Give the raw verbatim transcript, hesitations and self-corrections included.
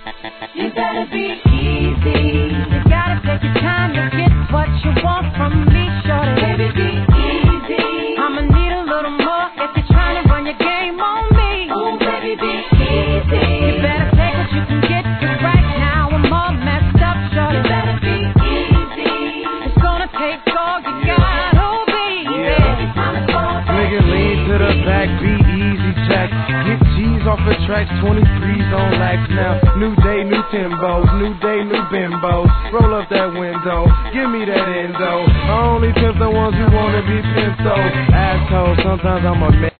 You better be easy. You gotta take your time to get what you want from me, shorty. Baby, be easy. I'ma need a little more if you're trying to run your game on me. Oh, baby, be easy. You better take what you can get, 'cause right now I'm all messed up, shorty. You better be easy. It's gonna take all you got, oh baby. Yeah. Nigga, lean to the back, be easy, check. Get G's off the tracks, twenty-threes on lax now. New day, new Timbos, new day, new bimbos. Roll up that window, give me that endo. I only tip the ones who wanna be pinto. Asshole, sometimes I'm a man.